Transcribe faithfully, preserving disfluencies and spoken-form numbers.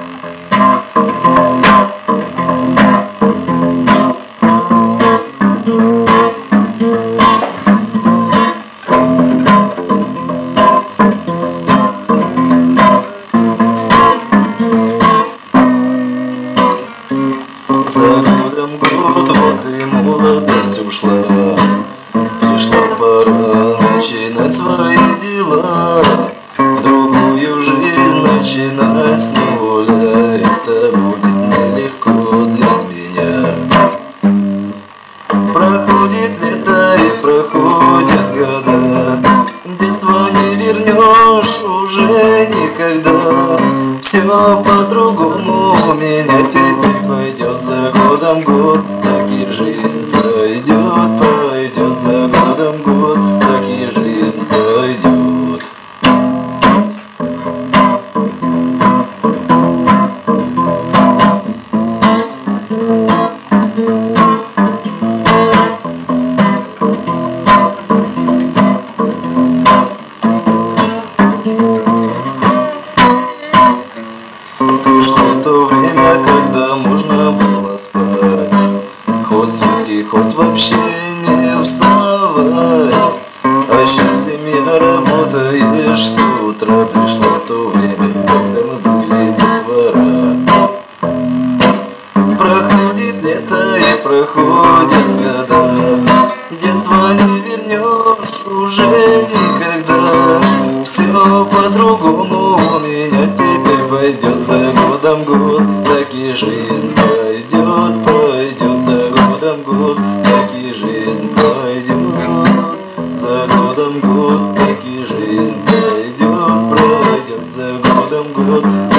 За годом год, вот и молодость ушла. Пришла пора начинать свои дела, другую жизнь начинать с нуля. Это будет нелегко для меня. Проходит лето и проходят года, детство не вернешь уже никогда. Все по-другому у меня теперь пойдет за годом год, так и жизнь пройдет, пройдет за годом год, так и жизнь пройдет. Пришло то время, когда можно было спать, хоть с утра, хоть вообще не вставать. А сейчас семья, работаешь с утра. Пришло то время, когда мы были детвора. Проходит лето и проходят года, детство не вернешь уже никогда. Все по-другому у меня теперь пойдет за годом год, так и жизнь пройдет, пройдет за годом год, так и жизнь пройдет. За годом год, так и жизнь пройдет, пройдет за годом год.